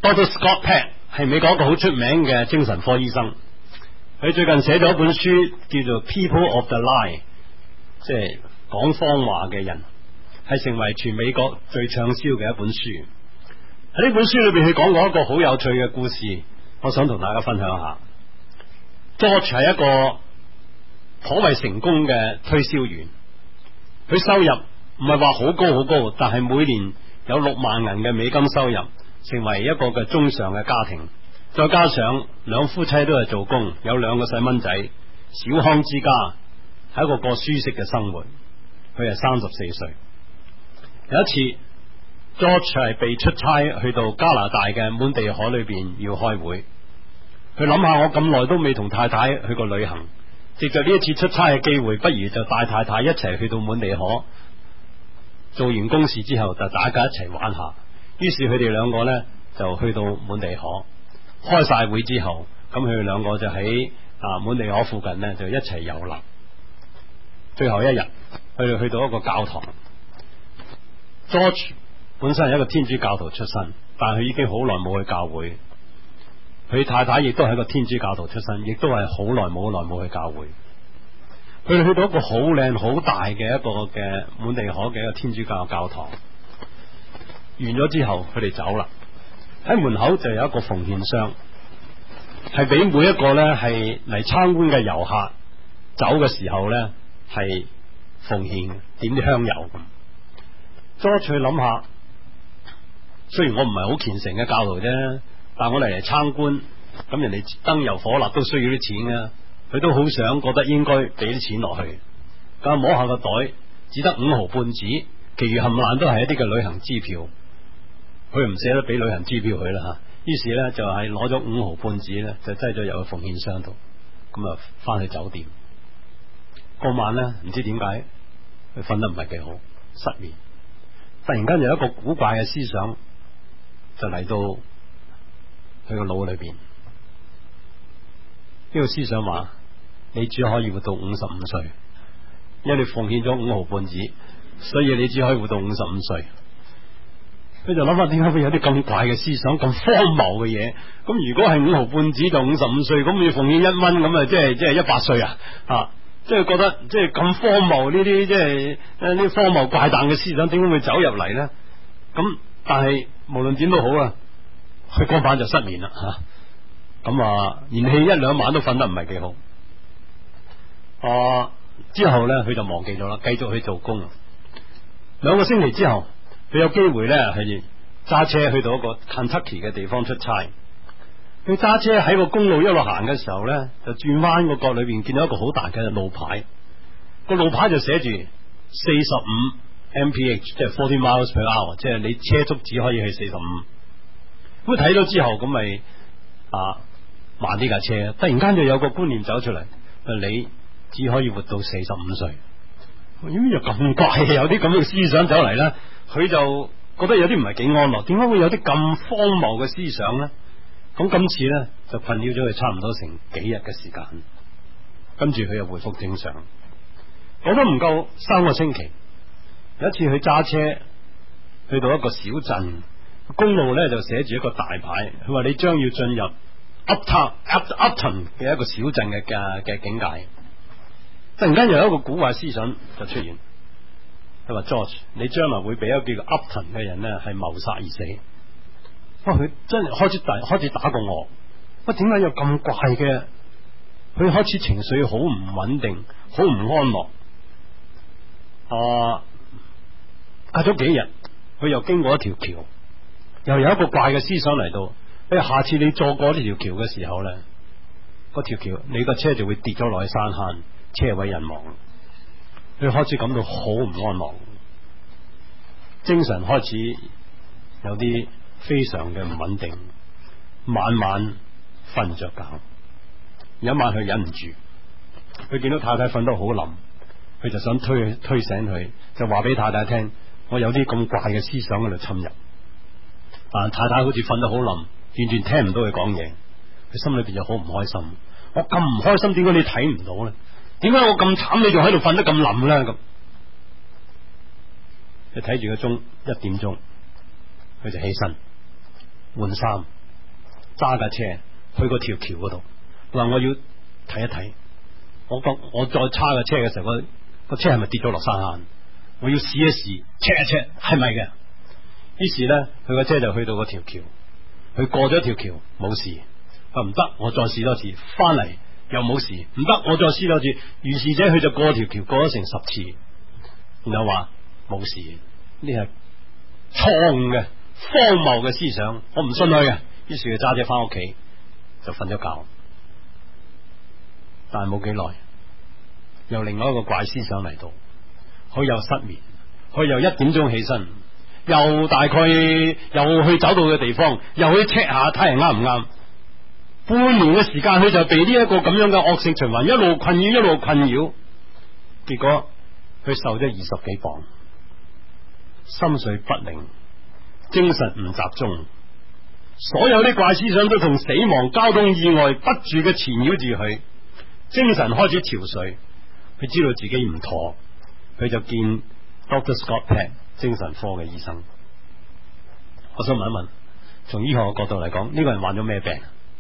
Dr. Scott Peck 係美國一個好出名嘅精神科醫生，佢最近寫咗一本書叫做 People of the Lie， 即係講謊話嘅人，係成為全美國最暢銷嘅一本書。喺呢本書裏邊，佢講過一個好有趣嘅故事，我想同大家分享一下。George 係一個頗為成功嘅推銷員，佢收入唔係話好高好高，但係每年有6萬銀嘅美金收入，成為一個嘅中上嘅家庭。再加上兩夫妻都係做工，有2個細蚊仔，小康之家，係一個過舒適嘅生活。佢係34歲。有一次 George 係被出差去到加拿大嘅滿地可裏邊要開會，佢諗下我咁耐都未同太太去過旅行，藉着呢一次出差嘅機會，不如就帶太太一齊去到滿地可，做完公事之後就大家一齊玩下。於是佢哋2個呢就去到滿地可，開晒會之後，咁佢哋2個就喺滿地可附近呢就一齊遊覽。最後一日，佢哋去到一個教堂。George 本身係一個天主教徒出身，但係佢已經好耐冇去教會。佢太太亦都係一個天主教徒出身，亦都係好耐冇去教會。佢哋去到一個好靚好大嘅一個嘅滿地可嘅一個天主教教堂。完咗之後，佢哋走啦。喺門口就有一個奉獻箱，係俾每一個呢係嚟參觀嘅遊客走嘅時候呢係奉獻點啲香油咁。再去諗下，雖然我唔係好虔誠嘅教徒啫，但我嚟參觀，咁人哋燈油火蠟都需要啲錢啊，佢都好想覺得應該俾啲錢落去。咁摸下個袋，只得5毫半紙，其餘冚唪唥都係一啲嘅旅行支票。佢唔捨得俾旅行支票佢啦吓，於是呢就係攞咗5毫半紙呢，就擠咗入去奉獻箱度，咁啊翻去酒店。嗰晚呢，唔知點解佢瞓得唔係幾好，失眠。突然間有一個古怪嘅思想就嚟到佢個腦裏邊。呢個思想話：你只可以活到55歲，因為你奉獻咗5毫半紙，所以你只可以活到55歲。佢就諗下點解會有啲咁怪嘅思想，咁荒謬嘅嘢？咁如果係5毫半紙就55歲，咁你奉獻1蚊咁啊，即係100歲啊！即係覺得即係咁荒謬呢啲，即係呢啲荒謬怪誕嘅思想，點解會走入嚟呢？咁但係無論點都好啊，佢嗰晚就失眠啦吓。咁延期1-2晚都瞓得唔係幾好。之後呢，佢就忘記咗啦，繼續去做工。2個星期之後，佢有機會呢係揸車去到一個 Kentucky 嘅地方出差。佢揸車喺個公路一路行嘅時候呢，就轉彎個角裏邊見到一個好大嘅路牌，個路牌就寫住45 mph， 即係40 miles per hour， 即係你車速只可以去45。咁睇咗之後，咁咪慢啲架車。突然間就有個觀念走出嚟，你只可以活到45歲。點解又咁怪？有啲咁嘅思想走嚟呢，佢就覺得有啲唔係幾安樂。點解會有啲咁荒謬嘅思想呢？咁今次呢，就困擾咗佢差唔多成幾日嘅時間，跟住佢又回復正常。我都唔夠3個星期，有一次佢揸車去到一個小鎮，公路呢就寫住一個大牌，佢話你將要進入 Upton 嘅一個小鎮嘅境界。突然間又有一個古怪思想就出現，佢話 George， 你將來會俾一個叫做 Upton 嘅人呢係謀殺而死。佢真係開始打過我。點解有咁怪嘅？佢開始情緒好唔穩定，好唔安樂。隔咗幾日，佢又經過一條橋，又有一個怪嘅思想嚟到。下次你坐過呢條橋嘅時候呢，嗰條橋你個車就會跌咗落去山坑，車毀人亡。佢開始感到好唔安樂，精神開始有啲非常嘅唔穩定，晚晚瞓唔着覺。有一晚佢忍唔住，佢見到太太瞓得好冧，佢就想推醒佢，就話俾太太聽，我有啲咁怪嘅思想喺度侵入。但太太好似瞓得好冧，完全聽唔到佢講嘢，佢心裏邊就好唔開心。我咁唔開心，點解你睇唔到呢？點解我咁慘，你仲喺度瞓得咁冧呢？咁你睇住個鐘，1點鐘，佢就起身換衫， 揸架車去嗰條橋嗰度，話我要睇一睇，我再叉架車嘅時候，個車係咪跌咗落山坑？我要試一試 check 一 check 係咪嘅。於是咧，佢個車就去到嗰條橋，佢過咗條橋冇事，唔得，我再試多次，翻嚟又冇事，唔得，我再試多次。於是者佢就過條橋過咗成10次，然後話冇事，呢係錯誤嘅荒謬嘅思想，我唔信佢嘅。於是佢揸車翻屋企就瞓咗覺，但係冇幾耐，又另外一個怪思想嚟到，佢又失眠，佢又1點鐘起身，又大概又去走到嘅地方，又去 check 下睇人啱唔啱。半年嘅時間，佢就被呢一個咁樣嘅惡性循環一路困擾，一路困擾，結果佢瘦咗20幾磅，心緒不寧，精神唔集中，所有啲怪思想都同死亡、交通意外不住嘅纏繞住佢，精神開始憔悴。佢知道自己唔妥，佢就見 Dr. Scott Peck 精神科嘅醫生。我想問一問，從醫學嘅角度嚟講，呢個人患咗咩病？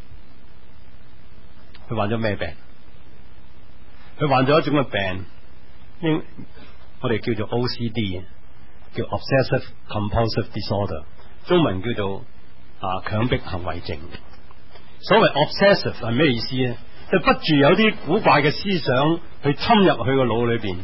佢患咗咩病？佢患咗一種嘅病，我哋叫做 OCD， 叫 Obsessive Compulsive Disorder， 中文叫做強迫行為症。所謂 obsessive 係咩意思咧？就不住有啲古怪嘅思想去侵入佢個腦裏邊。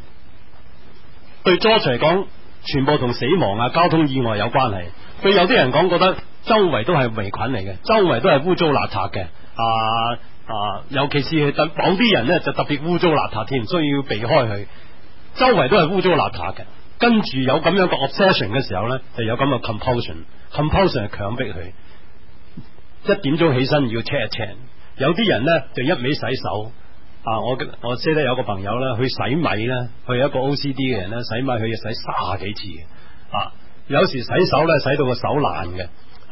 對 George 嚟講，全部同死亡交通意外有關係。對有啲人講，覺得周圍都係微菌嚟嘅，周圍都係污糟邋遢嘅。尤其是某啲人咧就特別污糟邋遢添，所以要避開佢。周圍都係污糟邋遢嘅，跟住有咁樣嘅 obsession 嘅時候咧，就有咁嘅 compulsion 係強迫佢1點鐘起身要 check 一 check。有啲人咧就一味洗手。我識得有個朋友咧，去洗米咧，佢係一個 OCD 嘅人咧，洗米佢要洗30幾次嘅。有時洗手咧洗到個手爛嘅，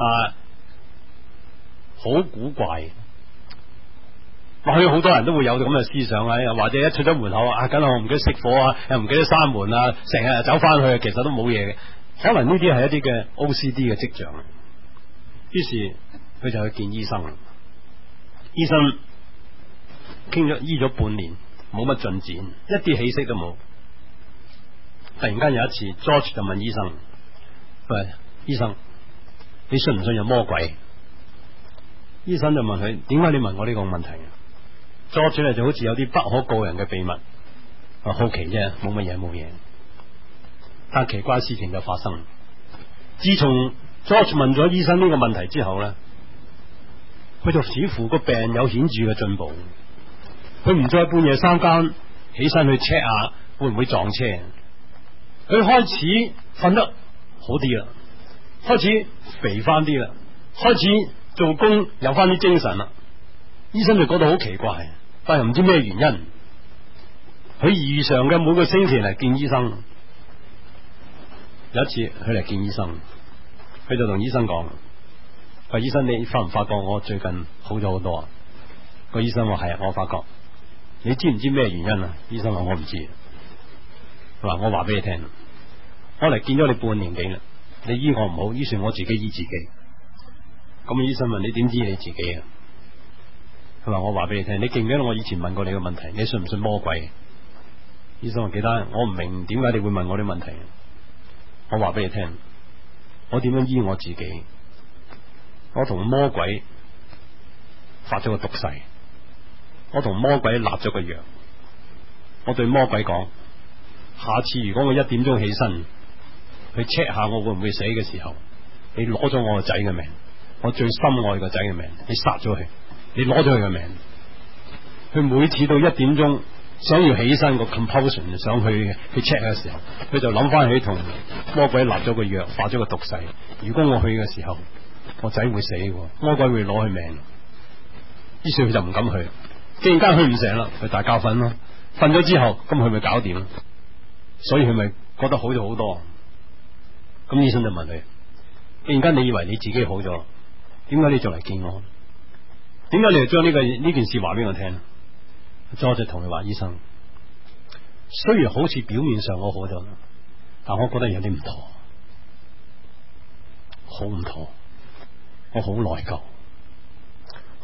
好古怪。或許好多人都會有咁嘅思想啊，或者一出咗門口梗係我唔記得熄火又唔記得閂門成日走翻去，其實都冇嘢嘅。可能呢啲係一啲嘅 OCD 嘅跡象。於是佢就去見醫生，醫生醫咗半年冇乜進展，一啲起色都冇。突然間有一次 George 就問醫生，喂，醫生，你信唔信有魔鬼？醫生就問佢，點解你問我呢個問題？George 咧就好似有啲不可告人嘅秘密，好奇啫，冇嘢。但奇怪事情就發生。自從 George 問咗醫生呢個問題之後咧，佢就似乎個病有顯著嘅進步。佢唔再半夜3更起身去 check 下會唔會撞車，佢開始瞓得好啲啦，開始肥翻啲啦，開始做工有翻啲精神啦。醫生就覺得好奇怪，但係唔知咩原因。佢如常嘅每個星期嚟見醫生。有一次佢嚟見醫生，佢就同醫生講，話醫生，你發唔發覺我最近好咗好多啊？個醫生話係啊，我發覺。你知唔知咩原因啊？醫生話我唔知。佢話我話俾你聽，我嚟見咗你半年幾啦，你醫我唔好，於是我自己醫自己。咁醫生問，你點知你自己啊？佢話我話俾你聽，你記唔記得我以前問過你個問題？你信唔信魔鬼？醫生話記得，我唔明點解你會問我啲問題。我話俾你聽，我點樣醫我自己？我同魔鬼發咗個毒誓，我同魔鬼立咗個約。我對魔鬼講，下次如果我1點鐘起身去 check 下我會唔會死嘅時候，你攞咗我個仔嘅命，我最深愛個仔嘅命，你殺咗佢，你攞咗佢嘅命。佢每次到1點鐘想要起身個 compulsion 想去 check 嘅時候，佢就諗翻起同魔鬼立咗個約，發咗個毒誓，如果我去嘅時候，我仔會死，魔鬼會攞佢命。於是佢就唔敢去。既然間去唔成啦，佢大覺瞓咯。瞓咗之後，咁佢咪搞掂，所以佢咪覺得好咗好多。咁醫生就問佢，既然間你以為你自己好咗，點解你仲嚟見我？點解你又將呢件事話俾我聽？我就同佢話，醫生，雖然好似表面上我好咗，但我覺得有啲唔妥，好唔妥，我好內疚，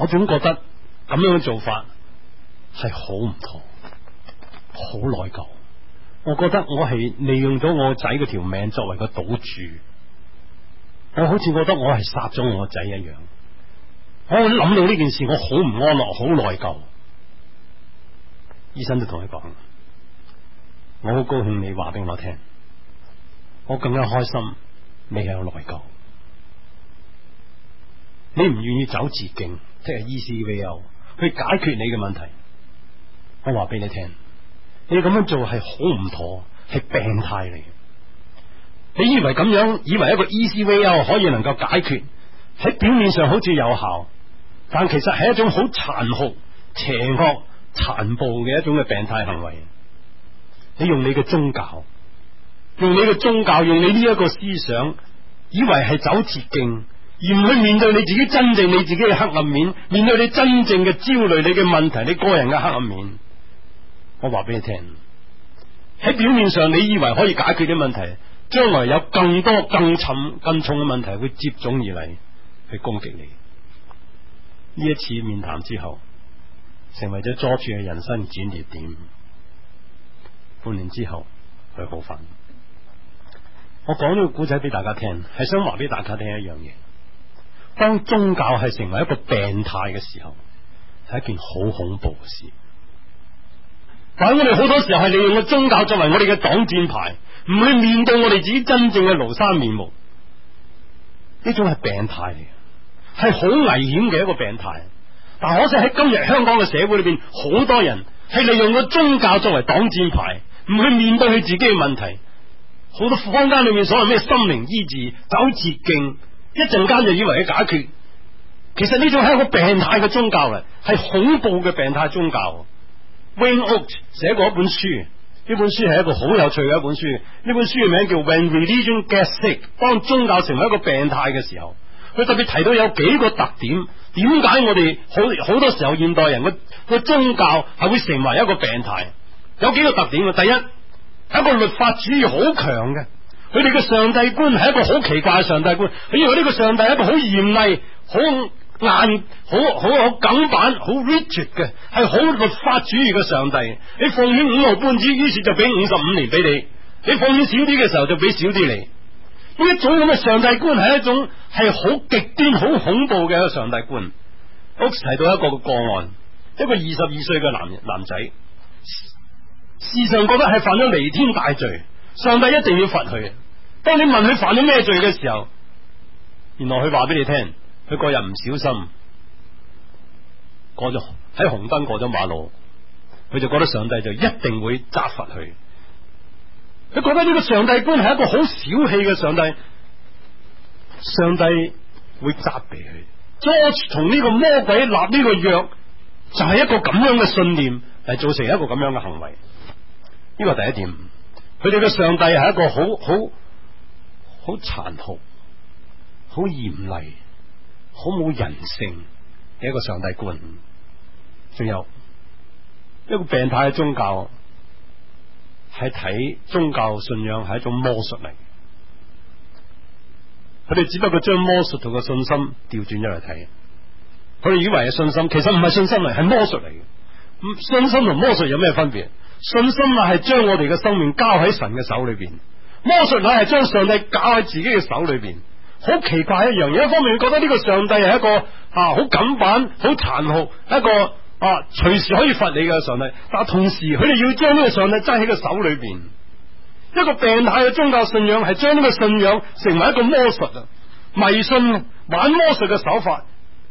我總覺得咁樣嘅做法係好唔妥，好內疚。我覺得我係利用咗我仔嗰條命作為個賭注，我好似覺得我係殺咗我仔一樣。我諗到呢件事，我好唔安樂，好內疚。醫生就同佢講，我好高興你話俾我聽，我更加開心你有內疚，你唔願意走捷徑，即係 easy way out 去解決你嘅問題。我話俾你聽，你咁樣做係好唔妥，係病態嚟。你以為咁樣，以為一個 easy way out 可以能夠解決，喺表面上好似有效，但其實係一種好殘酷、邪惡、殘暴嘅一種嘅病態行為。你用你嘅宗教，用你呢一個思想，以為係走捷徑，而唔去面對你自己真正你自己嘅黑暗面，面對你真正嘅焦慮、你嘅問題、你個人嘅黑暗面。我話俾你聽，喺表面上你以為可以解決啲問題，將來有更多更重嘅問題會接踵而嚟，去攻擊你。呢一次面談之後，成為咗佐治嘅人生轉捩點。半年之後，佢好返。我講呢個故仔俾大家聽，係想話俾大家聽一樣嘢：當宗教係成為一個病態嘅時候，係一件好恐怖嘅事。但係我哋好多時候係利用個宗教作為我哋嘅擋箭牌，唔去面對我哋自己真正嘅廬山面目。呢種係病態嚟嘅，係好危險嘅一個病態。但可惜喺今日香港嘅社會裏邊，好多人係利用個宗教作為擋箭牌，唔去面對佢自己嘅問題。好多坊間裏面所謂咩心靈醫治、走捷徑，一陣間就以為佢解決。其實呢種係一個病態嘅宗教嚟，係恐怖嘅病態宗教。Wayne Oates 寫過一本書，呢本書係一個好有趣嘅一本書。呢本書嘅名叫 When Religion Gets Sick， 當宗教成為一個病態嘅時候，佢特別提到有幾個特點。點解我哋好多時候現代人個宗教係會成為一個病態？有幾個特點。第一，係一個律法主義好強嘅，佢哋嘅上帝觀係一個好奇怪嘅上帝觀。佢以為呢個上帝係一個好嚴厲、好硬、好梗板、好 rigid 嘅，係好律法主義嘅上帝。你奉獻5毫半子，於是就俾55年俾你；你奉獻少啲嘅時候就俾少啲你。呢一種咁嘅上帝觀係一種係好極端、好恐怖嘅一個上帝觀。屋提到一個個案，一個22歲嘅男仔，時常覺得係犯咗彌天大罪，上帝一定要罰佢。當你問佢犯咗咩罪嘅時候，原來佢話俾你聽，佢嗰日唔小心過咗喺紅燈過咗馬路，佢就覺得上帝就一定會責罰佢。佢覺得呢個上帝觀係一個好小氣嘅上帝，上帝會責備佢。George 同呢個魔鬼立呢個約，就係一個咁樣嘅信念嚟造成一個咁樣嘅行為。呢個第一點，佢哋嘅上帝係一個好殘酷、好嚴厲、好冇人性嘅一個上帝觀。仲有一個病態嘅宗教，係睇宗教信仰係一種魔術嚟。佢哋只不過將魔術同個信心調轉咗嚟睇，佢哋以為係信心，其實唔係信心嚟，係魔術嚟嘅。信心同魔術有咩分別？信心乃係將我哋嘅生命交喺神嘅手裏邊，魔術乃係將上帝交喺自己嘅手裏邊。好奇怪一樣嘢，一方面覺得呢個上帝係一個好緊板、好殘酷，一個隨時可以罰你嘅上帝，但同時佢哋要將呢個上帝揸喺個手裏邊。一個病態嘅宗教信仰係將呢個信仰成為一個魔術啊，迷信玩魔術嘅手法。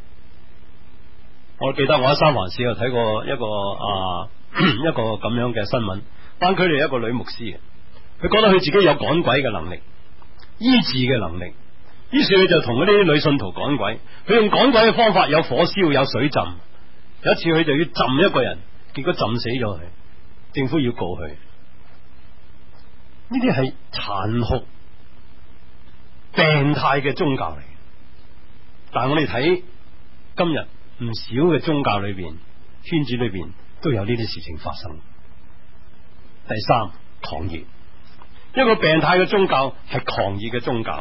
我記得我喺三藩市有睇過一個咁樣嘅新聞，班區裏一個女牧師，佢覺得佢自己有趕鬼嘅能力、醫治嘅能力，於是佢就同嗰啲女信徒趕鬼。佢用趕鬼嘅方法，有火燒、有水浸。有一次佢就要浸一個人，結果浸死咗佢，政府要告佢。呢啲係殘酷、病態嘅宗教嚟，但係我哋睇今日唔少嘅宗教裏邊、圈子裏邊都有呢啲事情發生。第三，狂熱，一個病態嘅宗教係狂熱嘅宗教，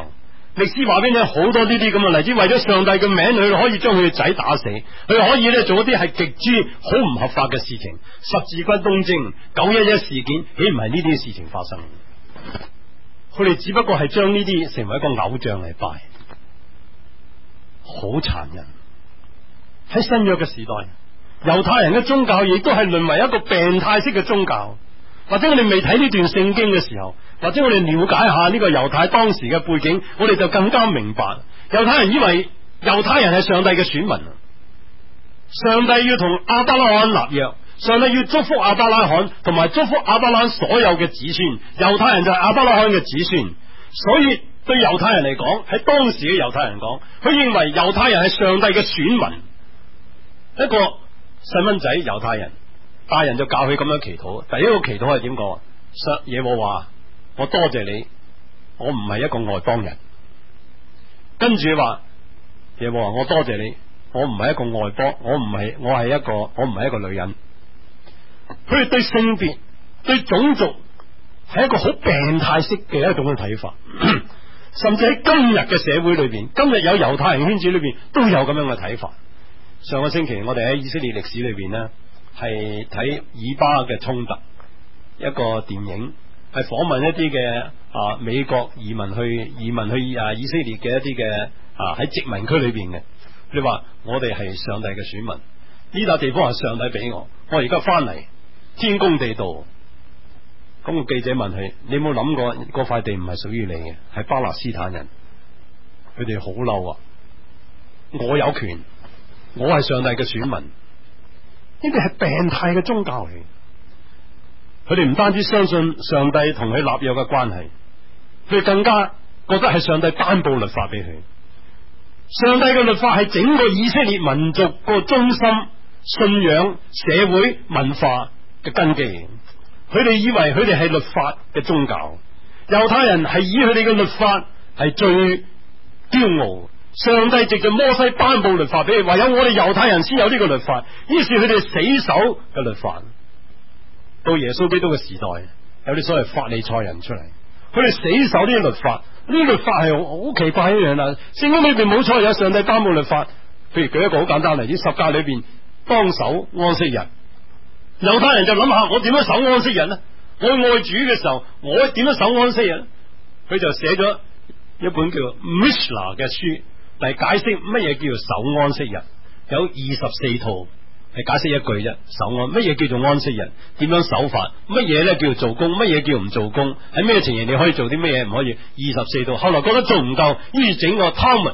歷史話俾你好多呢啲咁嘅例子，為咗上帝嘅名，佢可以將佢嘅仔打死，佢可以咧做一啲係極之好唔合法嘅事情。十字軍東征、911事件，豈唔係呢啲事情發生？佢哋只不過係將呢啲成為一個偶像嚟拜，好殘忍。喺新約嘅時代，猶太人嘅宗教亦都係淪為一個病態式嘅宗教。或者我哋未睇呢段聖經嘅時候，或者我哋了解下呢個猶太當時嘅背景，我哋就更加明白，猶太人以為猶太人係上帝嘅選民，上帝要同亞伯拉罕立約，上帝要祝福亞伯拉罕，同埋祝福亞伯拉罕所有嘅子孫，猶太人就係亞伯拉罕嘅子孫。所以對猶太人嚟講，喺當時嘅猶太人講，佢認為猶太人係上帝嘅選民。一個細蚊仔猶太人，大人就教佢咁樣祈禱。第一個祈禱係點講？耶和華，我多謝你，我唔係一個外邦人。跟住話，耶和華，我多謝你，我唔係一個外邦，我唔係一個女人。佢哋對性別、對種族係一個好病態式嘅一種嘅睇法，甚至喺今日嘅社會裏邊，今日有猶太人圈子裏邊都有咁樣嘅睇法。上個星期我哋喺以色列歷史裏邊呢，係睇以巴嘅衝突，一個電影係訪問一啲嘅美國移民去以色列嘅一啲嘅喺殖民區裏邊嘅。你話我哋係上帝嘅選民，呢笪地方係上帝俾我而家翻嚟天公地道。咁個記者問佢：你有冇諗過嗰塊地唔係屬於你嘅，係巴勒斯坦人？佢哋好嬲啊！我有權。我係上帝嘅選民，呢啲係病態嘅宗教嚟。佢哋唔單止相信上帝同佢立約嘅關係，佢哋更加覺得係上帝頒布律法俾佢。上帝嘅律法係整個以色列民族個中心、信仰、社會、文化嘅根基。佢哋以為佢哋係律法嘅宗教，猶太人係以佢哋嘅律法係最驕傲。上帝藉着摩西頒布律法俾佢，唯有我哋猶太人先有呢個律法，於是佢哋死守嘅律法。到耶穌基督嘅時代，有啲所謂法利賽人出嚟，佢哋死守呢啲律法。呢啲律法係好奇怪一樣啦。聖經裏邊冇錯有上帝頒布律法，譬如舉一個好簡單例子，十誡裏邊當守安息日。猶太人就諗下，我點樣守安息日呢？我愛主嘅時候，我點樣守安息日呢？佢就寫咗一本叫 Mishnah 嘅書嚟解釋乜嘢叫做守安息日，有24套係解釋一句啫。守安，乜嘢叫做安息日？點樣守法？乜嘢咧叫做做工？乜嘢叫唔做工？喺咩情形你可以做啲乜嘢唔可以？24套。後來覺得做唔夠，於是整個 Talmud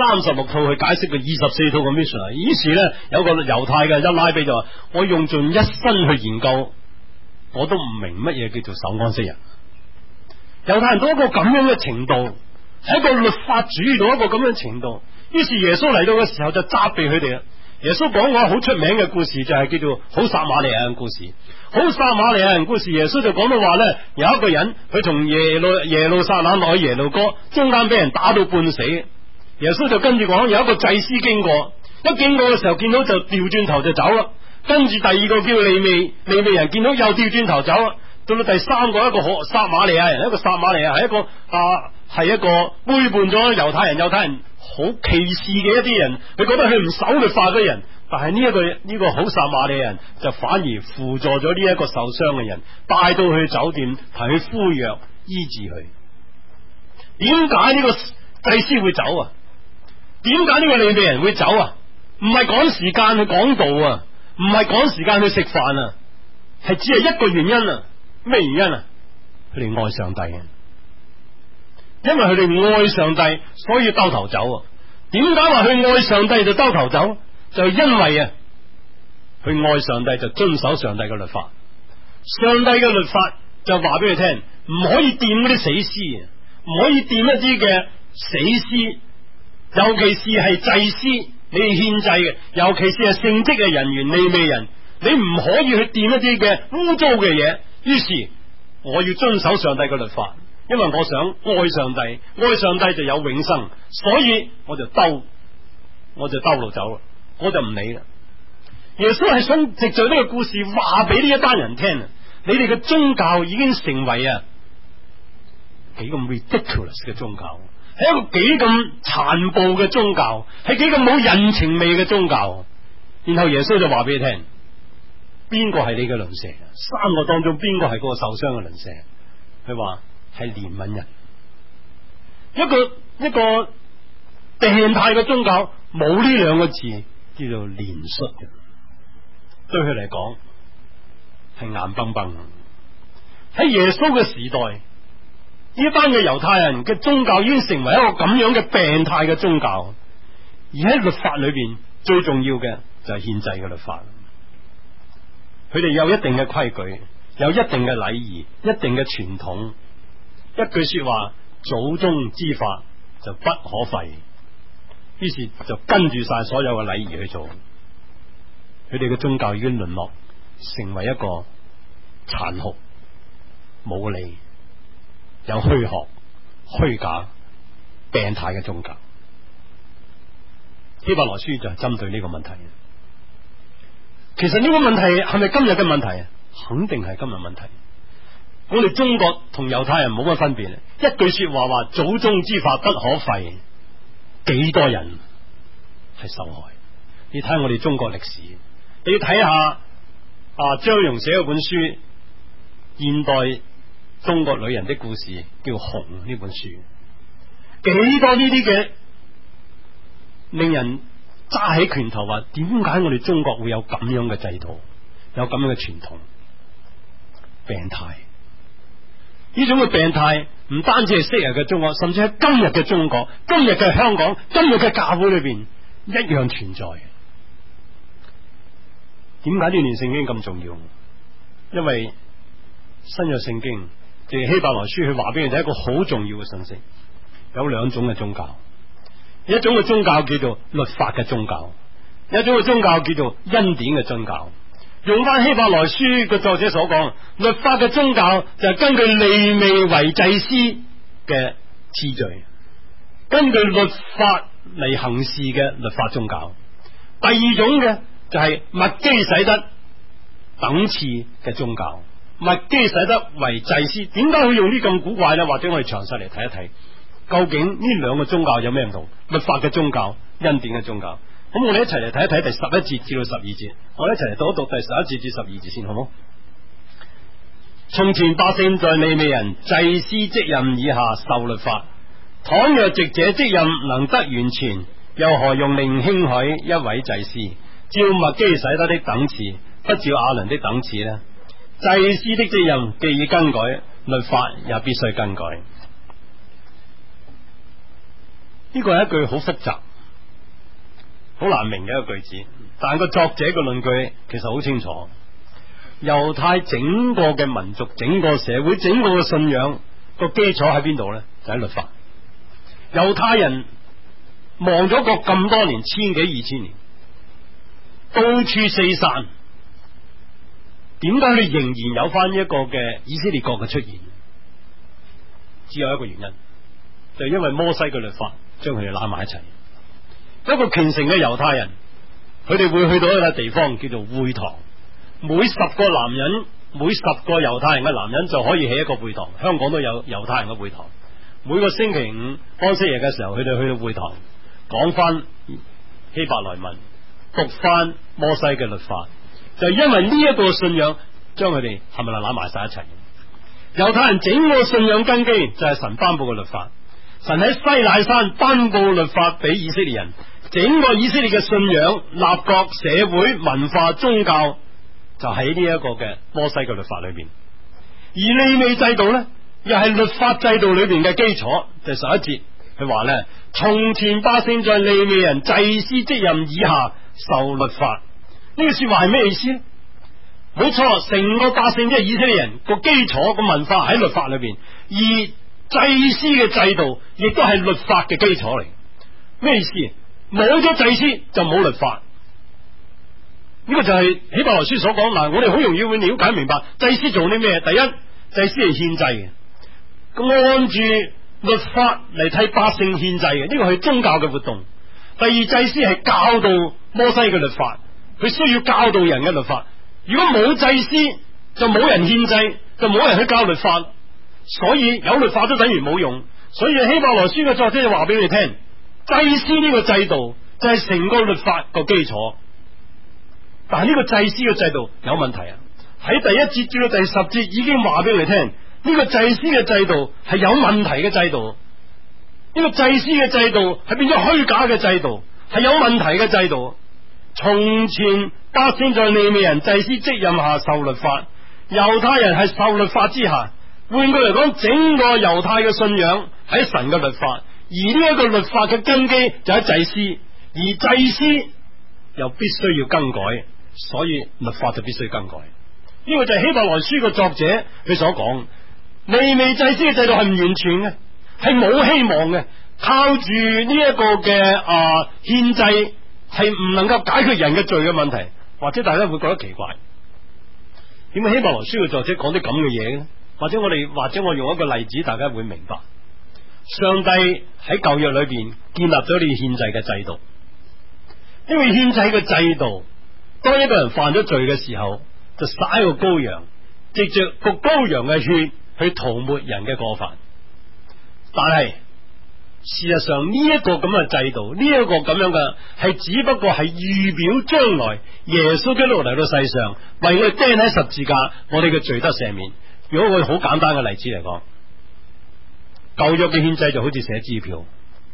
36套去解釋個24套嘅 Mishnah。於是咧有個猶太嘅一拉比就話：我用盡一生去研究，我都唔明乜嘢叫做守安息日。猶太人到一個咁樣嘅程度，喺一個律法主義到一個咁樣程度，於是耶穌嚟到嘅時候就責備佢哋啦。耶穌講過好出名嘅故事，就係叫做好撒瑪利亞人故事。好撒瑪利亞人故事，耶穌就講到話咧，有一個人佢從耶路撒冷落去耶路哥，中間俾人打到半死。耶穌就跟住講，有一個祭司經過，一經過嘅時候見到就掉轉頭就走啦。跟住第二個叫利未人見到又掉轉頭走啦。到到第三個一個撒瑪利亞人，一個撒瑪利亞係一個背叛咗猶太人好歧視嘅一啲人，佢覺得佢唔守律法嘅人，但係呢個好撒瑪利亞人就反而輔助咗呢一個受傷嘅人，帶到去酒店同佢敷藥醫治佢。點解呢個祭司會走啊？點解呢個利未人會走啊？唔係趕時間去講道啊，唔係趕時間去食飯啊，係只係一個原因啊。咩原因啊？佢哋愛上帝啊，因為佢哋愛上帝，所以兜頭走啊。點解話佢愛上帝就兜頭走？就係因為啊，佢愛上帝就遵守上帝嘅律法。上帝嘅律法就話俾佢聽，唔可以掂嗰啲死屍，唔可以掂一啲嘅死屍，尤其是係祭司，你獻祭嘅，尤其是係聖職嘅人員利未人，你唔可以去掂一啲嘅污糟嘅嘢。於是我要遵守上帝嘅律法，因為我想愛上帝，愛上帝就有永生，所以我就兜路走啦，我就唔理啦。耶穌係想藉着呢個故事話俾呢一班人聽，你哋嘅宗教已經成為幾咁 ridiculous 嘅宗教， 係一個幾咁殘暴嘅宗教，係幾咁冇人情味嘅宗教。然後耶穌就話俾你聽，邊個係你嘅鄰舍？三個當中邊個係嗰個受傷嘅鄰舍？佢話係憐憫人。一個病態嘅宗教冇呢兩個字叫做憐恤嘅，對佢嚟講係硬崩崩。喺耶穌嘅時代，呢班嘅猶太人嘅宗教已經成為一個咁樣嘅病態嘅宗教，而喺律法裏邊最重要嘅就係獻祭嘅律法。佢哋有一定嘅規矩，有一定嘅禮儀，一定嘅傳統。一句說話，祖宗之法就不可廢，於是就跟住晒所有嘅禮儀去做。佢哋嘅宗教已經淪落成為一個殘酷、冇理、有虛學、虛假、病態嘅宗教。希伯來書就係針對呢個問題。其實呢個問題係咪今日嘅問題啊？肯定係今日問題。我哋中國同猶太人冇乜分別，一句說話話祖宗之法不可廢，幾多人係受害？你睇下我哋中國歷史，你要睇下張戎寫嗰本書《現代中國女人的故事》，叫《紅》呢本書，幾多呢啲嘅令人揸起拳頭話，點解我哋中國會有咁樣嘅制度，有咁樣嘅傳統？病態，呢種嘅病態唔單止係昔日嘅中國，甚至喺今日嘅中國、今日嘅香港、今日嘅教會裏邊一樣存在。點解呢段聖經咁重要？因為新約聖經即係希伯來書，佢話俾你哋一個好重要嘅信息，有兩種嘅宗教。一種嘅宗教叫做律法嘅宗教，一種嘅宗教叫做恩典嘅宗教。用翻希伯來書嘅作者所講，律法嘅宗教就係根據利未為祭司嘅次序，根據律法嚟行事嘅律法宗教。第二種嘅就係麥基洗德等次嘅宗教，麥基洗德為祭司。點解會用呢咁古怪呢？或者我哋詳細嚟睇一睇，究竟呢兩個宗教有咩唔同？律法嘅宗教、恩典嘅宗教。咁我哋一齊嚟睇一睇第11節至到12節，我哋一齊嚟讀一讀第11節至12節先，好唔好？從前百姓在利未人祭司職任以下受律法，倘若藉這職任能得完全，又何用另興許一位祭司，照麥基洗德的等次，不照亞倫的等次呢？祭司的職任既已更改，律法也必須更改。呢個係一句好複雜、好難明嘅一個句子，但係個作者嘅論據其實好清楚。猶太整個嘅民族、整個社會、整個嘅信仰個基礎喺邊度呢？就喺律法。猶太人亡咗國咁多年，千幾2000年，到處四散，點解佢仍然有翻一個嘅以色列國嘅出現？只有一個原因，就係因為摩西嘅律法將佢哋攬埋一齊。一個虔誠嘅猶太人，佢哋會去到一個地方叫做會堂，每10個男人，每10個猶太人嘅男人就可以起一個會堂。香港都有猶太人嘅會堂，每個星期五安息日嘅時候，佢哋去到會堂講翻希伯來文，讀翻摩西嘅律法。就因為呢一個信仰，將佢哋係咪攬埋晒一齊？猶太人整個信仰根基就係神頒布嘅律法。神喺西乃山頒布律法俾以色列人，整個以色列嘅信仰、立國、社會、文化、宗教就喺呢一個嘅摩西嘅律法裏邊。而利未制度呢，又係律法制度裏邊嘅基礎。第11節佢話呢，從前百姓在利未人祭司職任以下受律法。呢句說話係咩意思呢？冇錯，成個百姓即係以色列人個基礎個文化喺律法裏邊，而祭司嘅制度亦都係律法嘅基礎嚟。咩意思？冇咗祭司就冇律法。呢個就係希伯來書所講。嗱，我哋好容易會了解明白祭司做啲咩。第一，祭司係獻祭嘅，咁按住律法嚟替百姓獻祭嘅，呢個係宗教嘅活動。第二，祭司係教導摩西嘅律法，佢需要教導人嘅律法。如果冇祭司，就冇人獻祭，就冇人去教律法。所以有律法都等於冇用， 所以希伯來書嘅作者就話俾你聽，祭司呢個制度就係成個律法個基礎。但係呢個祭司嘅制度有問題啊！喺第一節至到第10節已經話俾你聽，呢個祭司嘅制度係有問題嘅制度。呢個祭司嘅制度係變咗虛假嘅制度，係有問題嘅制度。從前百姓在利未人祭司職任下受律法，猶太人係受律法之下。換句嚟講，整個猶太嘅信仰喺神嘅律法，而呢一個律法嘅根基就喺祭司，而祭司又必須要更改，所以律法就必須更改。呢個就係希伯來書嘅作者佢所講，利未祭司嘅制度係唔完全嘅，係冇希望嘅，靠住呢一個嘅獻祭係唔能夠解決人嘅罪嘅問題。或者大家會覺得奇怪，點解希伯來書嘅作者講啲咁嘅嘢呢？或者我用一個例子，大家會明白。上帝喺舊約裏邊建立咗呢個獻祭嘅制度，呢個獻祭嘅制度，當一個人犯咗罪嘅時候，就灑一個羔羊，藉着個羔羊嘅血去塗抹人嘅過犯。但係事實上呢一個咁嘅制度，呢一個咁樣嘅係只不過係預表將來耶穌基督嚟到世上，為我哋釘喺十字架，我哋嘅罪得赦免。如果我好簡單嘅例子嚟講，舊約嘅獻祭就好似寫支票，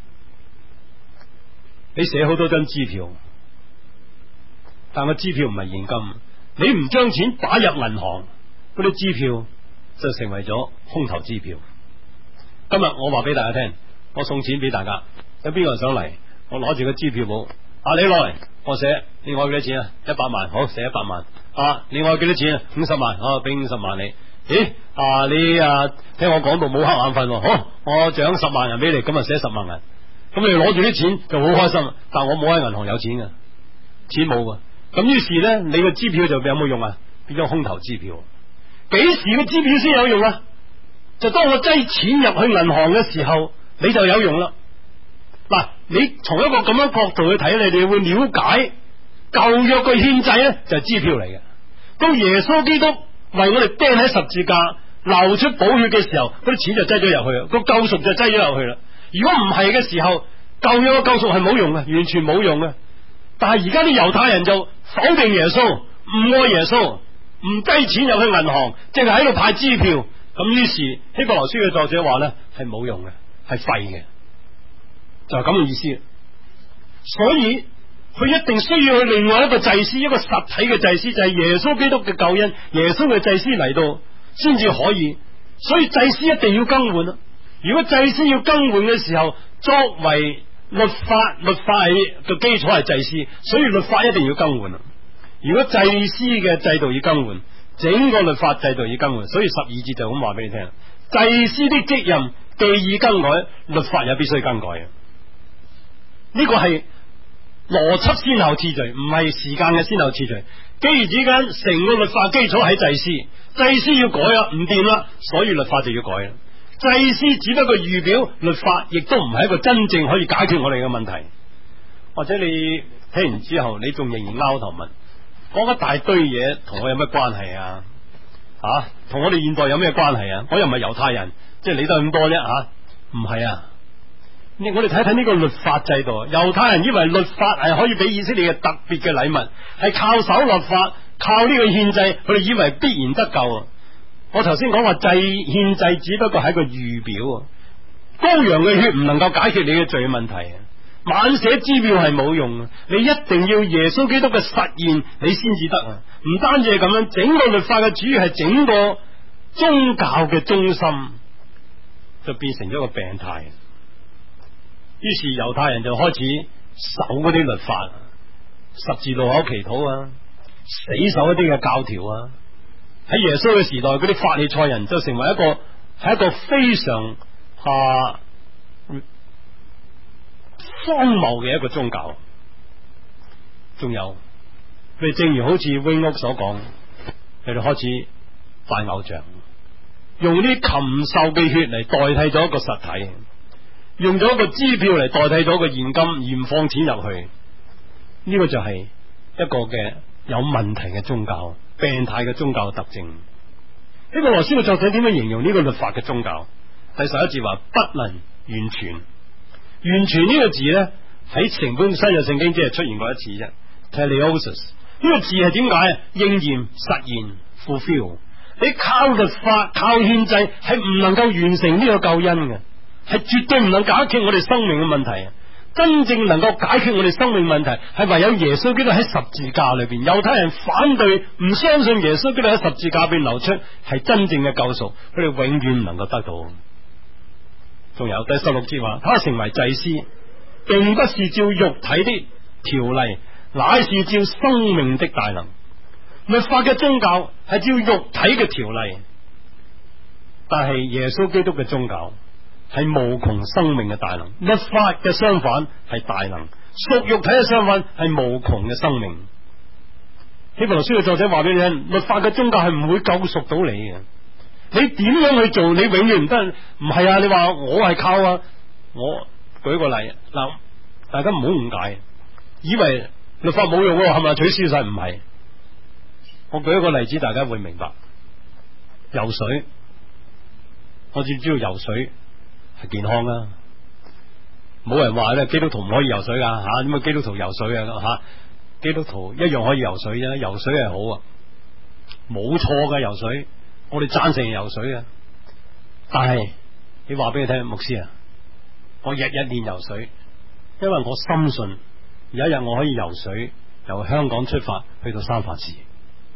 你寫好多張支票，但個支票唔係現金，你唔將錢打入銀行，嗰啲支票就成為咗空頭支票。今日我話俾大家聽，我送錢俾大家，有邊個人上嚟？我攞住個支票簿，你攞嚟，我寫，你愛幾多錢啊？100萬，好，寫100萬。你愛幾多錢啊？50萬，我俾50萬你。咦，你聽我講到冇黑眼瞓，好，我獎10萬人俾你，今日寫10萬人，咁你攞住啲錢就好開心，但我冇喺銀行有錢嘅，錢冇嘅，咁於是呢，你個支票就有冇用啊？變咗空頭支票。幾時個支票先有用啊？就當我擠錢入去銀行嘅時候，你就有用啦。嗱，你從一個咁樣角度去睇，你哋會了解舊約嘅獻祭呢，就係支票嚟嘅。當耶穌基督為我哋釘喺十字架流出寶血嘅時候，嗰啲錢就擠咗入去，個救贖就擠咗入去啦。如果唔係嘅時候，舊約嘅救贖係冇用嘅，完全冇用嘅。但係而家啲猶太人就否定耶穌，唔愛耶穌，唔擠錢入去銀行，淨係喺度派支票。咁於是希伯來書嘅作者話呢，係冇用嘅，係廢嘅，就係咁嘅意思。所以佢一定需要去另外一個祭司，一個實體嘅祭司，就係耶穌基督嘅救恩，耶穌嘅祭司嚟到先至可以。所以祭司一定要更換啦。如果祭司要更換嘅時候，作為律法嘅基礎係祭司，所以律法一定要更換啦。如果祭司嘅制度要更換，整個律法制度要更換。所以12節就咁話俾你聽，祭司的職任既已更改，律法也必須更改。呢個係邏輯先後次序，唔係時間嘅先後次序。既然之間成個律法基礎喺祭司，祭司要改啦，唔掂啦，所以律法就要改啦。祭司只不過預表，律法亦都唔係一個真正可以解決我哋嘅問題。或者你聽完之後，你仲仍然拗頭問，講一大堆嘢，同我有咩關係啊？同我哋現代有咩關係啊？我又唔係猶太人，即係理得咁多啫，唔係啊。我哋睇睇呢個律法制度，猶太人以為律法係可以俾以色列嘅特別嘅禮物，係靠守律法，靠呢個獻祭，佢哋以為必然得救。我頭先講話獻祭只不過係一個預表，羔羊嘅血唔能夠解決你嘅罪問題，滿寫支票係冇用，你一定要耶穌基督嘅實現，你先至得啊！唔單止係咁樣，整個律法嘅主要係整個宗教嘅中心，就變成咗個病態。於是猶太人就開始守嗰啲律法，十字路口祈禱死守一啲嘅教條。喺耶穌嘅時代，嗰啲法利賽人就成為一個非常荒謬嘅一個宗教。仲有佢哋正如好似 Wing 屋所講，佢哋開始拜偶像，用啲禽獸嘅血嚟代替咗一個實體，用咗一個支票嚟代替咗個現金，而唔放錢入去。呢個就係一個嘅有問題嘅宗教，病態嘅宗教嘅特徵。呢個羅書嘅作者點樣形容呢個律法嘅宗教？ 第11節話不能完全。完全呢個字咧喺成本新約聖經只係出現過一次啫。teleosis 呢個字係點解啊？應驗、實現、fulfill。你靠律法、靠獻祭係唔能夠完成呢個救恩嘅，係絕對唔能解決我哋生命嘅問題。真正能夠解決我哋生命問題係唯有耶穌基督喺十字架裏邊。猶太人反對，唔相信耶穌基督喺十字架邊流出係真正嘅救贖，佢哋永遠唔能夠得到。仲有第16節話，他成為祭司，並不是照肉體的條例，乃是照生命的大能。律法嘅宗教係照肉體嘅條例，但係耶穌基督嘅宗教係無窮生命嘅大能。律法嘅相反係大能，屬肉體嘅相反係無窮嘅生命。希伯來書嘅作者話俾你聽，律法嘅宗教係唔會救贖到你嘅。你點樣去做，你永遠唔得。唔係啊，你話我係靠啊，我舉個例嗱，大家唔好誤解，以為律法冇用，係咪取消晒？唔係。我舉一個例子，大家會明白。游水，我只知道游水係健康啦，冇人話咧基督徒唔可以游水噶吓，點解基督徒游水啊吓？基督徒一樣可以游水啫，游水係好啊，冇錯噶游水，我哋贊成游水啊。但係你話俾你聽，牧師啊，我日日練游水，因為我深信有一日我可以游水，由香港出發去到三藩市。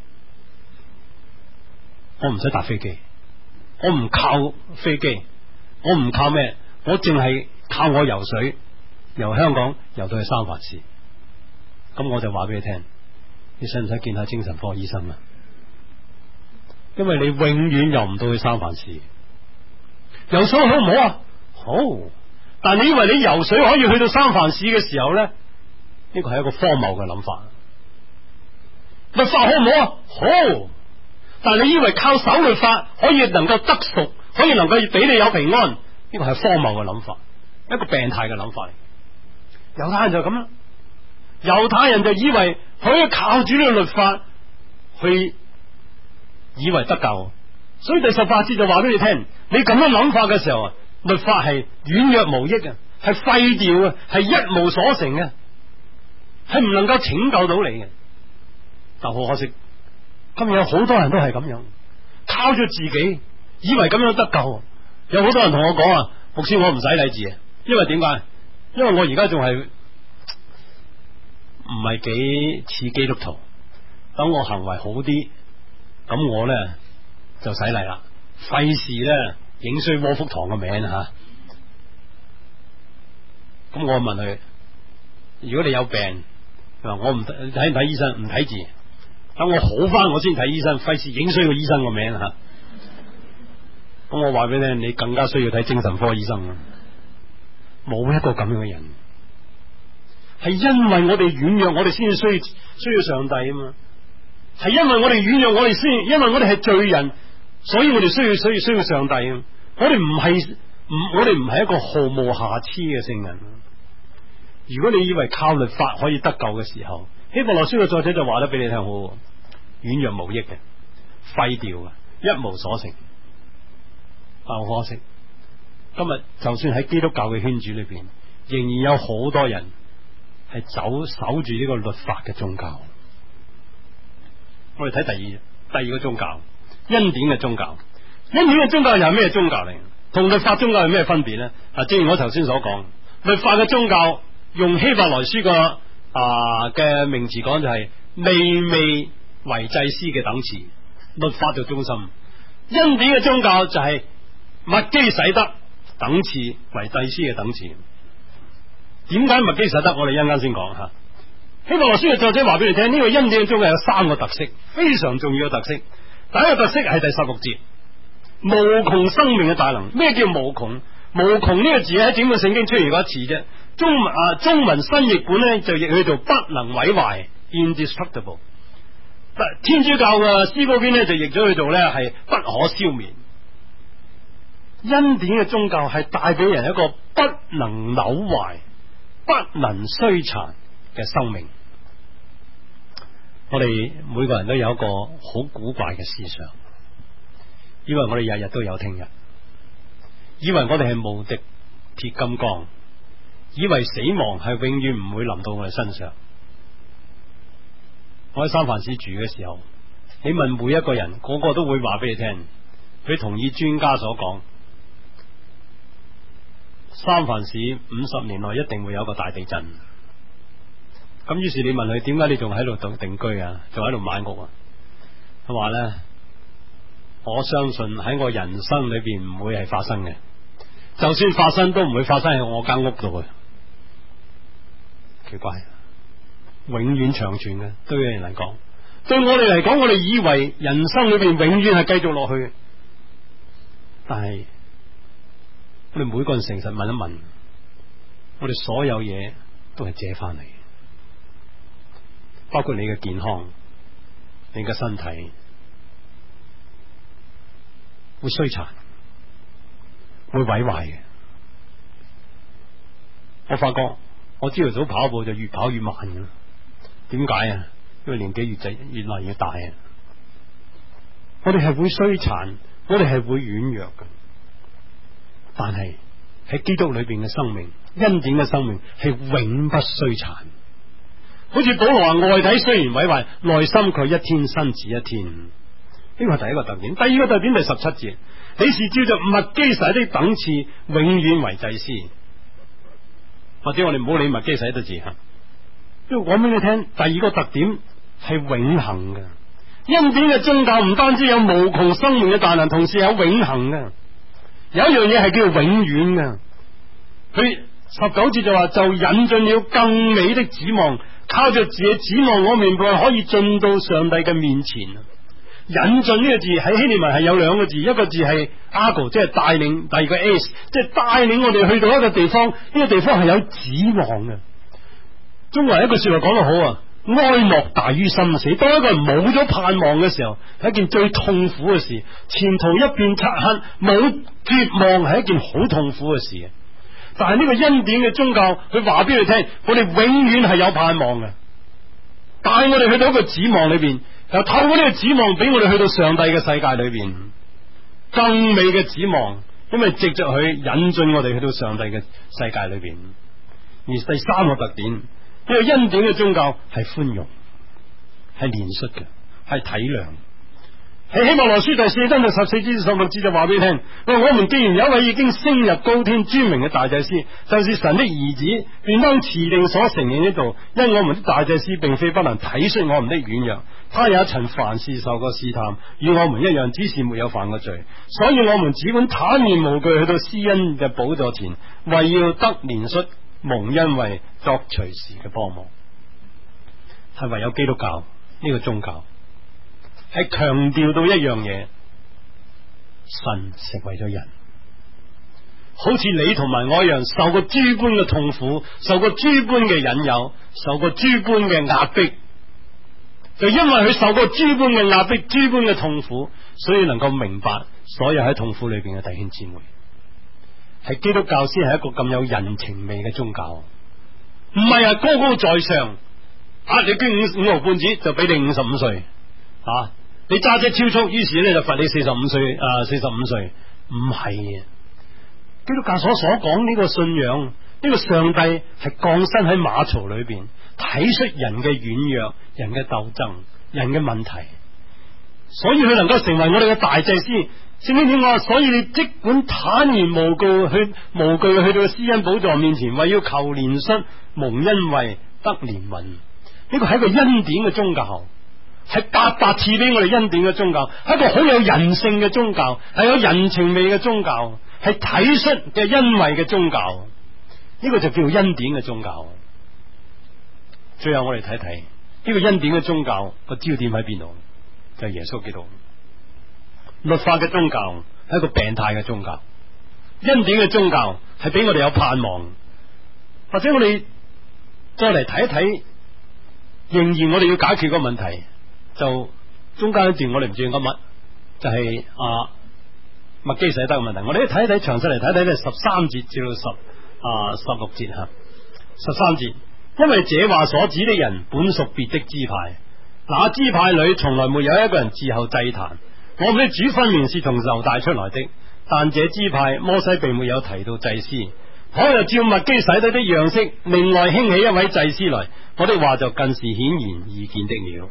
我唔使搭飛機，我唔靠飛機，我唔靠咩，我淨係靠我游水，由香港游到去三藩市。咁我就話俾你聽，你使唔使見下精神科醫生啊？因為你永遠游唔到去三藩市。游水好唔好啊？好，但你以為你游水可以去到三藩市嘅時候咧，呢個係一個荒謬嘅諗法。律法好唔好啊？好。但係你以為靠守律法可以能夠得贖，可以能夠俾你有平安，呢個係荒謬嘅諗法，一個病態嘅諗法嚟。猶太人就咁啦，猶太人就以為可以靠住呢個律法去以為得救，所以第18節就話俾你聽，你咁樣諗法嘅時候啊，律法係軟弱無益嘅，係廢掉嘅，係一無所成嘅，係唔能夠拯救到你嘅。但好可惜，今日有好多人都係咁樣，靠住自己，以為咁樣得救。有好多人同我講啊，牧師我唔使禮字，因為點解？因為我而家仲係唔係幾似基督徒，等我行為好啲，咁我咧就洗禮啦，費事咧影衰窩福堂嘅名吓。咁我問佢，如果你有病，佢話我唔睇唔睇醫生？唔睇字。等我好翻，我先睇醫生，費事影衰個醫生個名吓。咁我話俾你聽，你更加需要睇精神科醫生啊！冇一個咁樣嘅人，係因為我哋軟弱，我哋先至需要上帝啊嘛。係因為我哋軟弱，我哋先，因為我哋係罪人，所以我哋需要上帝啊！我哋唔係一個毫無瑕疵嘅聖人。如果你以為靠律法可以得救嘅時候，希伯來書嘅作者就話得俾你聽，好軟弱無益嘅，廢掉嘅，一無所成。但好可惜，今日就算喺基督教嘅圈子裏邊，仍然有好多人係守住呢個律法嘅宗教。我哋睇第二個宗教，恩典嘅宗教。恩典嘅宗教又係咩宗教嚟？同律法宗教有咩分別咧？正如我頭先所講，律法嘅宗教用希伯來書嘅名詞講就係利未為祭司嘅等次，律法就中心。恩典嘅宗教就係麥基洗德等次為祭司嘅等次。點解麥基洗德？我哋一陣間先講吓。希伯來書嘅作者話俾你聽，呢個恩典嘅宗教有3個特色，非常重要嘅特色。第一個特色係第16節，無窮生命嘅大能。咩叫無窮？無窮呢個字喺整個聖經出現過一次啫。中文新譯本咧就譯佢做不能毀壞 （indestructible）。天主教嘅詩歌篇咧就譯咗佢做咧係不可消滅。恩典嘅宗教係帶俾人一個不能朽壞、不能衰殘嘅生命。我哋每個人都有一個好古怪嘅思想，以為我哋日日都有聽日， 以為我哋係無敵鐵金剛，以為死亡係永遠唔會臨到我哋身上。我喺三藩市住嘅時候，你問每一個人，個個都會話俾你聽，佢同意專家所講，三藩市50年內一定會有一個大地震。咁於是你問佢，點解你仲喺度定居啊，仲喺度買屋啊？佢話呢，我相信喺我人生裏邊唔會係發生嘅，就算發生都唔會發生喺我間屋度嘅。奇怪，永遠長存嘅，對人嚟講，對我哋嚟講，我哋以為人生裏邊永遠係繼續落去，但係我哋每個人誠實問一問，我哋所有嘢都係借翻嚟，包括你嘅健康、你嘅身體會衰殘、會毀壞嘅。我發覺我朝頭早跑步就越跑越慢嘅，點解啊？因為年紀越嚟越大啊！我哋係會衰殘，我哋係會軟弱嘅，但係喺基督裏邊嘅生命、恩典嘅生命係永不衰殘。好似保羅話，外體雖然毀壞，內心佢一天新似一天。呢個係第一個特點。第二個特點，第17節，你是照着麥基洗的等次永遠為祭司。或者我哋唔好理麥基洗德字吓，因為講俾你聽，第二個特點係永恆嘅。恩典嘅宗教唔單止有無窮生命嘅大能，同時有永恆嘅。有一樣嘢係叫做永遠嘅。佢19節就話，就引進了更美的指望，靠着自己指望我明白可以進到上帝嘅面前。引進呢個字喺希臘文係有兩個字，一個字係 argo， 即係帶領，第二個 as， 即係帶領我哋去到一個地方，呢個地方係有指望嘅。中國人一句說話講得好啊，哀莫大於心死。當一個人冇咗盼望嘅時候，係一件最痛苦嘅事，前途一片漆黑，冇絕望係一件好痛苦嘅事。但係呢個恩典嘅宗教，佢話俾你聽，我哋永遠係有盼望嘅，帶我哋去到一個指望裏邊，又透過呢個指望俾我哋去到上帝嘅世界裏邊，更美嘅指望，因為藉着佢引進我哋去到上帝嘅世界裏邊。而第三個特點，呢個恩典嘅宗教係寬容，係憐恤嘅，係體諒。喺希伯來書第4章14節16節就話俾你聽，我們既然有一位已經升入高天尊榮嘅大祭司，就是神的兒子，便當持定所承認呢度，因我們的大祭司並非不能體恤我們的軟弱，他也曾凡事受過試探，與我們一樣，只是沒有犯過罪，所以我們只管坦然無懼去到施恩嘅寶座前，為要得憐恤，蒙恩惠，作隨時嘅幫忙。係唯有基督教呢個宗教係強調到一樣嘢，神成為咗人，好似你同埋我一樣，受過諸般嘅痛苦，受過諸般嘅引誘，受過諸般嘅壓迫，就因為佢受過諸般嘅壓迫、諸般嘅痛苦，所以能夠明白所有喺痛苦裏邊嘅弟兄姊妹。係基督教先係一個咁有人情味嘅宗教，唔係啊高高在上，你捐五毫半紙就俾你55歲，你揸車超速，於是咧就罰你45歲，45歲，唔係嘅。基督教所講呢個信仰，呢個上帝係降生喺馬槽裏邊，體恤人嘅軟弱、人嘅鬥爭、人嘅問題，所以佢能夠成為我哋嘅大祭司。聖經點講？所以你即管坦然無懼去到施恩寶座面前，為要求憐恤、蒙恩惠、得憐憫。呢個係一個恩典嘅宗教，係白白賜俾我哋恩典嘅宗教，係一個好有人性嘅宗教，係有人情味嘅宗教，係體恤嘅恩惠嘅宗教。呢個就叫恩典嘅宗教。最後我哋睇睇呢個恩典嘅宗教個焦點喺邊度？就係耶穌基督。律法嘅宗教係一個病態嘅宗教，恩典嘅宗教係俾我哋有盼望。或者我哋再嚟睇一睇，仍然我哋要解決個問題，就中間一段我哋唔知講乜，就係麥基洗德嘅問題。我哋睇一睇，詳細嚟睇睇咧13節至到16節吓。13節，因為這話所指的人本屬別的支派，那支派裏從來沒有一個人伺候祭壇。我們的主分明是從猶大出來的， 但這支派摩西並沒有提到祭司。倘若照麥基洗德的樣式，另外興起一位祭司來，我的話就更是顯然易見的了。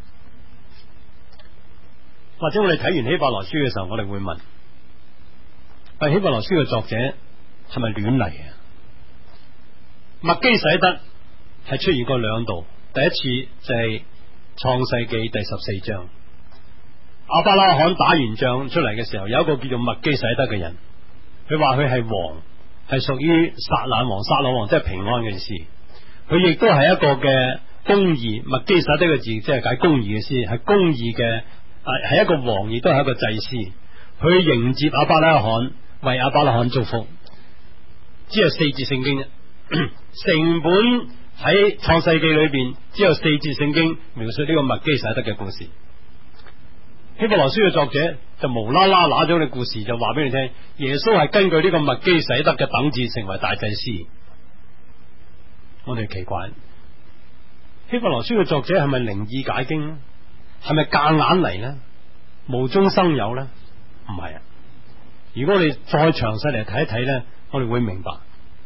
或者我哋睇完希伯來書嘅時候，我哋會問：希伯來書嘅作者係咪亂嚟啊？麥基洗德係出現過兩度，第一次就係創世記第14章，亞伯拉罕打完仗出嚟嘅時候，有一個叫做麥基洗德嘅人，佢話佢係王，係屬於撒冷王，撒冷王即係平安嘅意思。佢亦都係一個嘅公義，麥基洗德嘅字即係解公義嘅意思，係公義嘅，係一個王，亦都係一個祭司。佢迎接亞伯拉罕，為亞伯拉罕祝福。只有4節聖經，成本喺創世記裏邊只有4節聖經描述呢個麥基洗德嘅故事。希伯來書嘅作者就無啦啦拿咗你故事，就話俾你聽，耶穌係根據呢個麥基洗德嘅等次成為大祭司。我哋奇怪，希伯來書嘅作者係咪靈意解經咧？係咪夾硬嚟咧？無中生有咧？唔係啊！如果我哋再詳細嚟睇一睇咧，我哋會明白，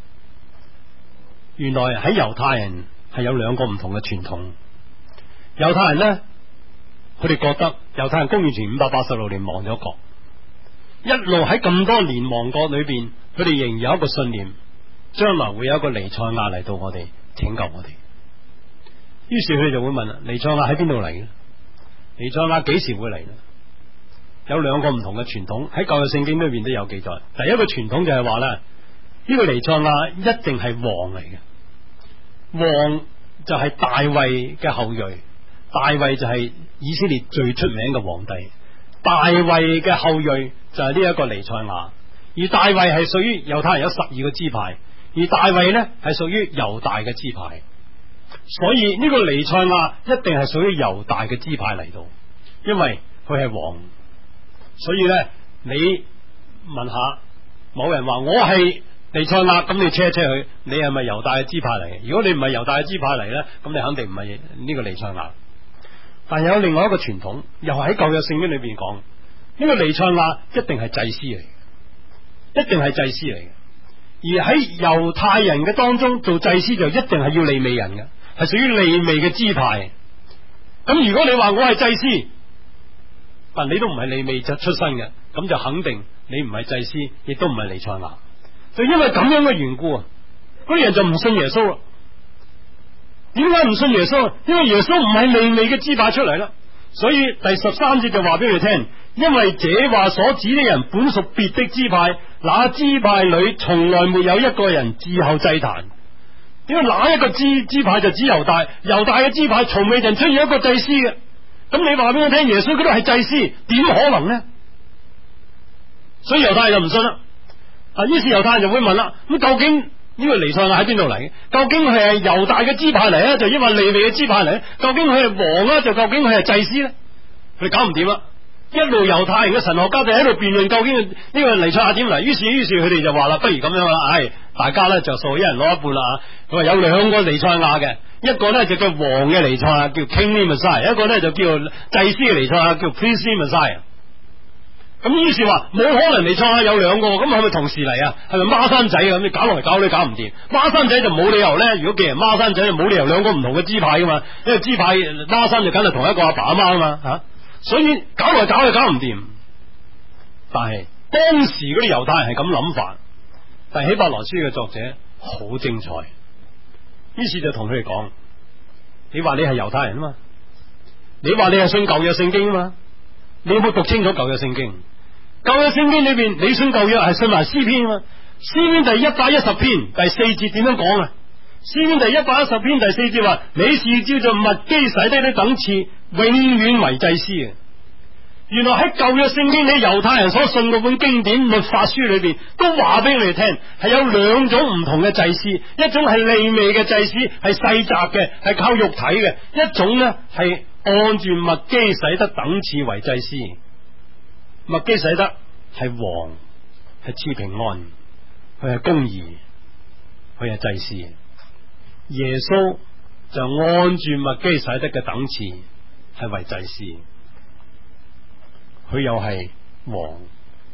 原來喺猶太人係有兩個唔同嘅傳統。猶太人咧，佢哋覺得猶太人公元前586年亡咗國，一路喺咁多年亡國裏邊，佢哋仍然有一個信念，將來會有一個彌賽亞嚟到我哋拯救我哋。於是佢哋就會問啦：彌賽亞喺邊度嚟嘅？彌賽亞幾時會嚟呢？有兩個唔同嘅傳統，喺舊約聖經裏邊都有記載。第一個傳統就係話咧，呢個彌賽亞一定係王嚟嘅，王就係大衛嘅後裔，大衛就係以色列最出名嘅皇帝，大衛嘅後裔就係呢一個彌賽亞。而大衛係屬於猶太人有12個支派，而大衛呢係屬於猶大嘅支派，所以呢個彌賽亞一定係屬於猶大嘅支派嚟到，因為佢係王。所以呢，你問下某人話我係彌賽亞，咁你車一車佢，你係咪猶大嘅支派嚟嘅？如果你唔係猶大嘅支派嚟呢，咁你肯定唔係呢個彌賽亞。但有另外一個傳統，又係喺舊約聖經裏邊講，呢個彌賽亞一定係祭司嚟嘅，一定係祭司嚟嘅。而喺猶太人嘅當中做祭司就一定係要利未人嘅，係屬於利未嘅支派。咁如果你話我係祭司，但你都唔係利未出身嘅，咁就肯定你唔係祭司，亦都唔係彌賽亞。就因為咁樣嘅緣故啊，嗰啲人就唔信耶穌啦。點解唔信耶穌？因為耶穌唔係利未嘅支派出嚟啦。所以第13節就話俾佢聽，因為這話所指的人本屬別的支派，那支派裏從來沒有一個人伺候祭壇。點解哪一個支派就指猶大？猶大嘅支派從未曾出現一個祭司嘅。咁你話俾我聽，耶穌嗰度係祭司，點可能呢？所以猶太人就唔信啦。於是猶太人就會問啦：咁究竟呢個彌賽亞喺邊度嚟？究竟佢係猶大嘅支派嚟啊，就因為利未嘅支派嚟？究竟佢係王啊，就究竟佢係祭司咧？佢搞唔掂啦！一路猶太人嘅神學家就喺度辯論究竟呢個彌賽亞點嚟。於是佢哋就話啦：不如咁樣啦，大家咧就數一人攞一半啦。佢話有兩個彌賽亞嘅。一個咧就叫王嘅彌賽亞，叫 Kingly Messiah； 一個咧就叫祭司嘅彌賽亞，叫 Priestly Messiah。咁於是話冇可能彌賽亞有兩個，咁係咪同時嚟啊？係咪孖生仔啊？咁你搞落嚟搞你搞唔掂，孖生仔就冇理由咧。如果既然孖生仔就冇理由兩個唔同嘅支派噶嘛，因為支派孖生就梗係同一個阿爸阿媽啊嘛吓，所以搞嚟搞去搞唔掂。但係當時嗰啲猶太人係咁諗法，但係希伯來書嘅作者好精彩。於是就同佢哋講：你話你係猶太人啊嘛，你話你係信舊約聖經啊嘛，你有冇讀清楚舊約聖經？舊約聖經裏邊，你信舊約係信埋詩篇啊嘛。詩篇第110篇第4節點樣講啊？詩篇第110篇第4節話：你是照着麥基洗德的等次，永遠為祭司啊！原來喺舊約聖經，你猶太人所信嗰本經典律法書裏邊，都話俾你哋聽，係有兩種唔同嘅祭司，一種係利未嘅祭司，係世襲嘅，係靠肉體嘅；一種呢係按住麥基洗德等次為祭司。麥基洗德係王，係賜平安，佢係公義，佢係祭司。耶穌就按住麥基洗德嘅等次係為祭司。佢又係王，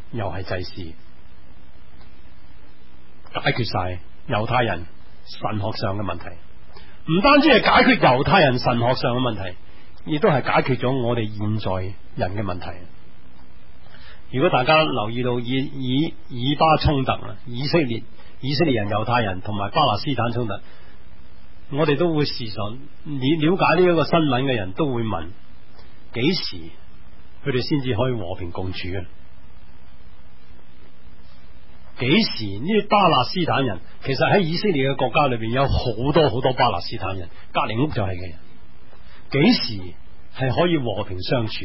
又係祭祀，解決晒猶太人神學上嘅問題。唔單止係解決猶太人神學上嘅問題，亦都係解決咗我哋現在人嘅問題。如果大家留意到以巴衝突啊，以色列人、猶太人同埋巴勒斯坦衝突，我哋都會時常了解呢一個新聞嘅人都會問：幾時佢哋先至可以和平共處啊？幾時呢啲巴勒斯坦人，其實喺以色列嘅國家裏邊有好多巴勒斯坦人，隔籬屋就係嘅人，幾時係可以和平相處？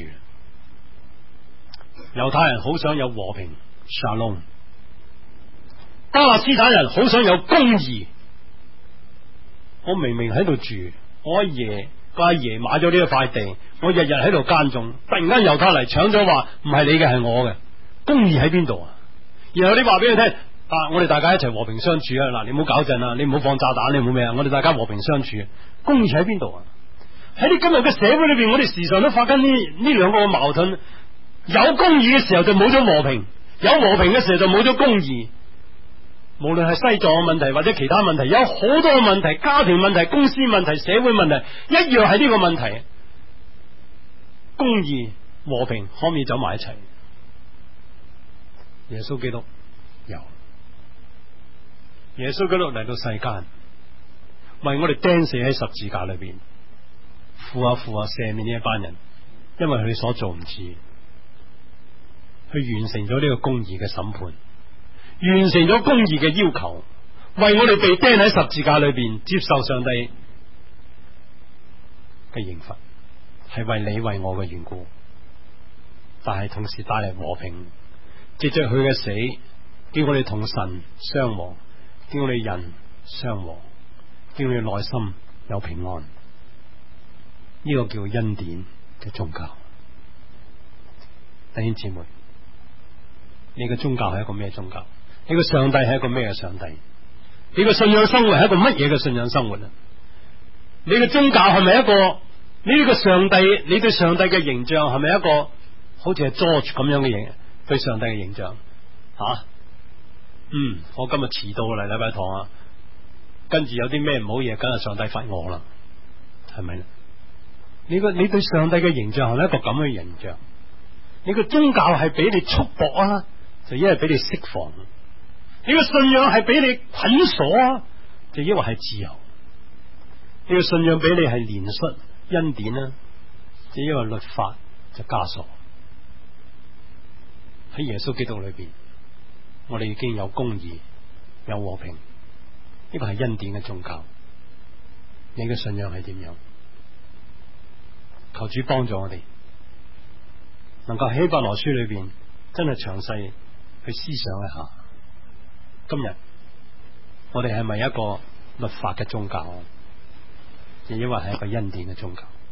猶太人好想有和平 Shalom， 巴勒斯坦人好想有公義。我明明喺度住，我阿爺買咗呢一塊地，我日日喺度耕種，突然間猶太嚟搶咗，話唔係你嘅，係我嘅，公義喺邊度啊？然後你話俾佢聽，我哋大家一齊和平相處啊！嗱，你唔好搞震啊，你唔好放炸彈，你唔好咩啊！我哋大家和平相處，公義喺邊度啊？喺你今日嘅社會裏邊，我哋時常都發緊呢兩個矛盾。有公義嘅時候就冇咗和平，有和平嘅時候就冇咗公義。無論係西藏嘅問題或者其他問題，有好多嘅問題，家庭問題、公司問題、社會問題，一樣係呢個問題。公義、和平可唔可以走埋一齊？耶穌基督有，耶穌基督嚟到世間，為我哋釘死喺十字架裏邊，父啊赦免呢一班人，因為佢哋所做唔似。去完成咗呢個公義嘅審判，完成咗公義嘅要求，為我哋被釘喺十字架裏邊接受上帝嘅刑罰，係為你為我嘅緣故，但係同時帶嚟和平，藉着佢嘅死，叫我哋同神相和，叫我哋人相和，叫我哋內心有平安。呢個叫恩典嘅宗教。弟兄姊妹，你嘅宗教係一個咩宗教？你嘅上帝係一個咩嘅上帝？你嘅信仰生活係一個乜嘢嘅信仰生活啊？你嘅宗教係咪一個？你呢個上帝，你對上帝嘅形象係咪一個好似係 George 咁樣嘅形？對上帝嘅形象吓？我今日遲到嚟禮拜堂啊，跟住有啲咩唔好嘢，梗係上帝罰我啦，係咪咧？你對上帝嘅形象係咪一個咁嘅形象？你個宗教係俾你束縛啊，就因為俾你釋放；你個信仰係俾你捆鎖啊，就因為係自由；你個信仰俾你係憐恤恩典啊，就因為律法就枷鎖。喺耶穌基督裏邊，我哋已經有公義、有和平，呢個係恩典嘅宗教。你嘅信仰係點樣？求主幫助我哋，能夠喺希伯來書裏邊真係詳細去思想一下，今日我哋係咪一個律法嘅宗教，亦因為係一個恩典嘅宗教？